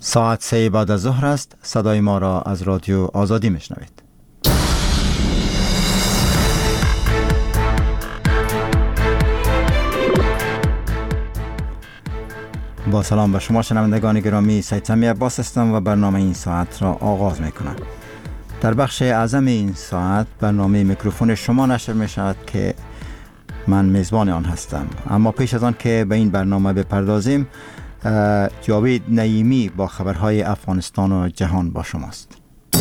ساعت 3 بعد از ظهر است. صدای ما را از رادیو آزادی میشنوید. با سلام به شما شنوندگان گرامی، سید سمی عباس هستم و برنامه این ساعت را آغاز میکنم. در بخش اعظم این ساعت برنامه میکروفون شما نشر میشود که من میزبان آن هستم. اما پیش از آن که به این برنامه بپردازیم، جاوید نعیمی با خبرهای افغانستان و جهان با شماست.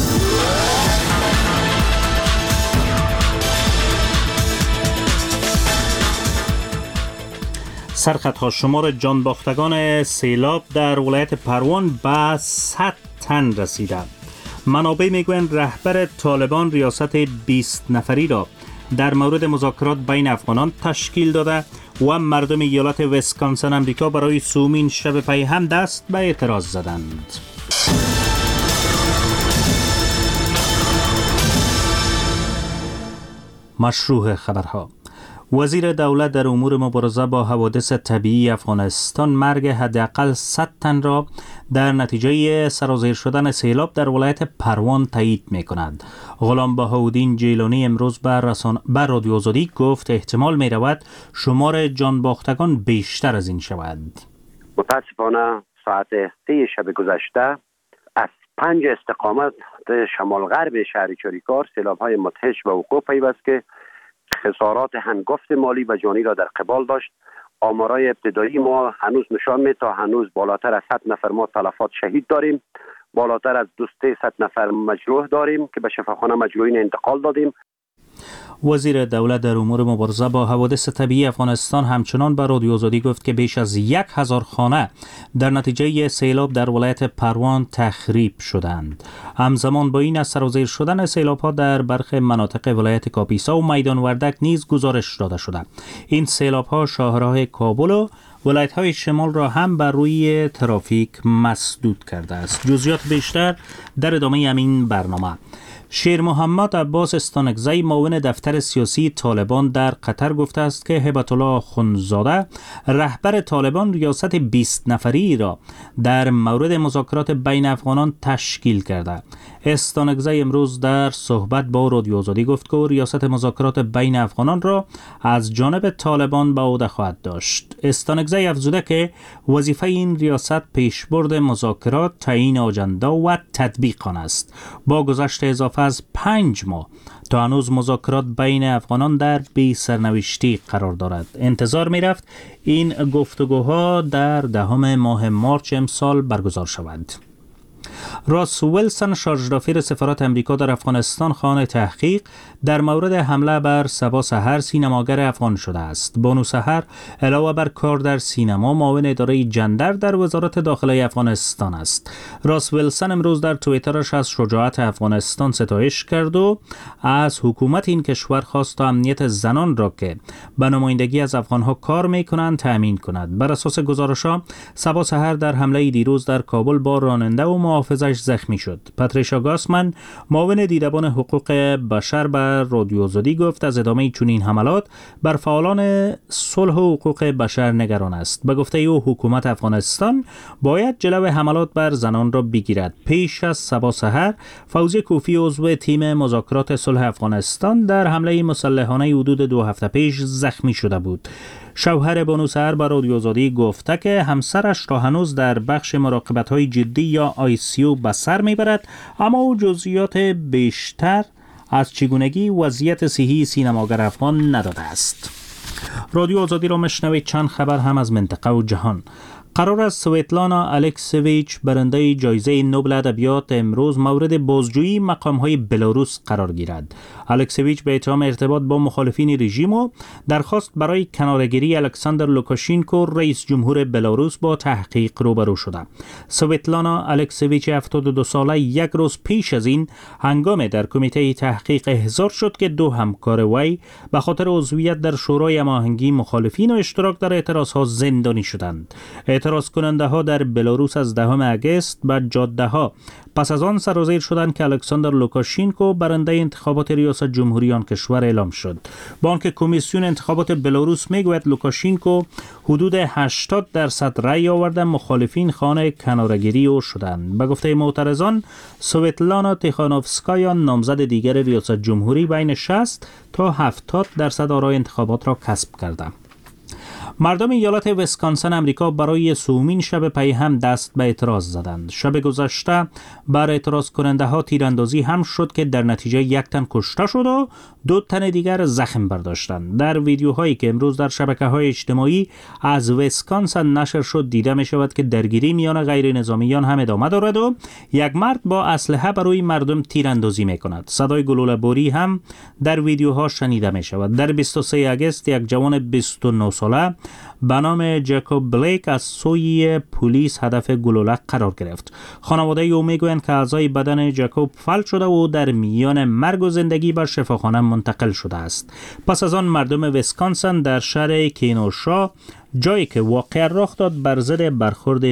سرخطها شمار جانباختگان سیلاب در ولایت پروان به 100 تن رسیده. منابع میگویند رهبر طالبان ریاست 20 نفری را در مورد مذاکرات بین افغانان تشکیل داده و مردم ایالت ویسکانسن امریکا برای سومین شب پی هم دست به اعتراض زدند. مشروع خبرها. وزیر دولت در امور مبارزه با حوادث طبیعی افغانستان مرگ حداقل 100 تن را در نتیجه سرازیر شدن سیلاب در ولایت پروان تایید می کند. غلام بهاءالدین جیلانی امروز بر رادیو آزادی گفت احتمال می رود شمار جانباختگان بیشتر از این شود. متاسفانه ساعت 3 شب گذشته از 5 استقامت شمال غرب شهر چاریکار سیلاب‌های مدهش به وقوع پیوست که خسارات هنگفت مالی و جانی را در قبال داشت. آمارای ابتدایی ما هنوز نشان می‌دهد تا هنوز بالاتر از 100 نفر ما تلفات شهید داریم، بالاتر از 200 نفر مجروح داریم که به شفاخانه مجروحین انتقال دادیم. وزیر دولت در امور مبارزه با حوادث طبیعی افغانستان همچنان به رادیو آزادی گفت که بیش از 1000 خانه در نتیجه سیلاب در ولایت پروان تخریب شدند. همزمان با این از سرازیر شدن سیلاب‌ها در برخی مناطق ولایت کاپیسا و میدان وردک نیز گزارش داده شده. این سیلاب‌ها شاهراه کابل و ولایت‌های شمال را هم بر روی ترافیک مسدود کرده است. جزئیات بیشتر در ادامه همین برنامه. شیر محمد عباس استانکزی معاون دفتر سیاسی طالبان در قطر گفته است که هبت الله آخونزاده رهبر طالبان ریاست 20 نفری را در مورد مذاکرات بین افغانان تشکیل کرده. استانکزی امروز در صحبت با رادیو آزادی گفت که ریاست مذاکرات بین افغانان را از جانب طالبان به عهده خواهد داشت. استانکزی افزوده که وظیفه این ریاست پیشبرد مذاکرات، تعیین آجنده و تطبیق آن است. با گذشت اضافه از 5 ماه تا هنوز مذاکرات بین افغانان در بی سرنوشتی قرار دارد. انتظار می رفت این گفتگوها در 10 ماه مارچ امسال برگزار شود. راس ویلسون شارژدافیر سفارت امریکا در افغانستان خواهان تحقیق در مورد حمله بر صبا سحر سینماگر افغان شده است. بانو سحر علاوه بر کار در سینما معاون اداره جندر در وزارت داخله افغانستان است. راس ویلسون امروز در توییترش از شجاعت افغانستان ستایش کرد و از حکومت این کشور خواست تا امنیت زنان را که به نمایندگی از افغانها کار می‌کنند تأمین کند. بر اساس گزارش‌ها صبا سحر در حمله دیروز در کابل با راننده و محافظش زخمی شد. پاتریشا گاسمن معاون دیدبان حقوق بشر بر رادیو آزادی گفت از ادامه چنین حملات بر فعالان صلح و حقوق بشر نگران است. به گفته او حکومت افغانستان باید جلو حملات بر زنان را بگیرد. پیش از صبا سحر فوزی کوفی عضو تیم مذاکرات صلح افغانستان در حمله مسلحانه حدود 2 هفته پیش زخمی شده بود. شوهر بانو سحر با رادیو آزادی گفته که همسرش را هنوز در بخش مراقبت‌های جدی یا ICU به سر میبرد، اما او جزئیات بیشتر از چگونگی وضعیت صحی سینماگر افغان نداده است. رادیو آزادی را میشنوید. چند خبر هم از منطقه و جهان. قرار است سویتلانا الکسیویچ برنده جایزه نوبل ادبیات امروز مورد بازجویی مقام‌های بلاروس قرار گیرد. الکسیویچ به اتهام ارتباط با مخالفین رژیم و درخواست برای کناره‌گیری الکساندر لوکاشینکو رئیس جمهور بلاروس با تحقیق روبرو شده. سویتلانا الکسیویچ 72 ساله یک روز پیش از این هنگام در کمیته تحقیق احضار شد که 2 همکار وی به خاطر عضویت در شورای هماهنگی مخالفین و اشتراک در اعتراض‌ها زندانی شدند. اعتراض کننده ها در بلاروس از 10 اگست به جاده ها پس از آن سرازیر شدند که الکساندر لوکاشینکو برنده انتخابات ریاست جمهوری آن کشور اعلام شد. با آنکه کمیسیون انتخابات بلاروس میگوید لوکاشینکو حدود 80% رأی آورده، مخالفین خانه کناره‌گیری او شدند. به گفته معترضان، سویتلانا تیخانوفسکایا نامزد دیگر ریاست جمهوری بین 60 تا 70% آرای انتخابات را کسب کرده. مردم ایالت ویسکانسن امریکا برای سومین شب پی هم دست به اعتراض زدند. شب گذشته بر اعتراض کننده ها تیراندازی هم شد که در نتیجه 1 تن کشته شد و 2 تن دیگر زخم برداشتند. در ویدیوهایی که امروز در شبکه‌های اجتماعی از ویسکانسن نشر شد دیده می شود که درگیری میان غیر نظامیان هم ادامه دارد و یک مرد با اسلحه برای مردم تیراندازی می کند. صدای گلوله‌باری هم در ویدیوها شنیده می شود. در 23 اگست یک جوان 29 ساله به نام جکوب بلیک از سوی پلیس هدف گلوله قرار گرفت. خانواده او میگویند که اعضای بدن جکوب فلج شده و در میان مرگ و زندگی به شفاخانه منتقل شده است. پس از آن مردم ویسکانسن در شهر کینوشا، جایی که واقعه رخ داد، بر ضد برخورد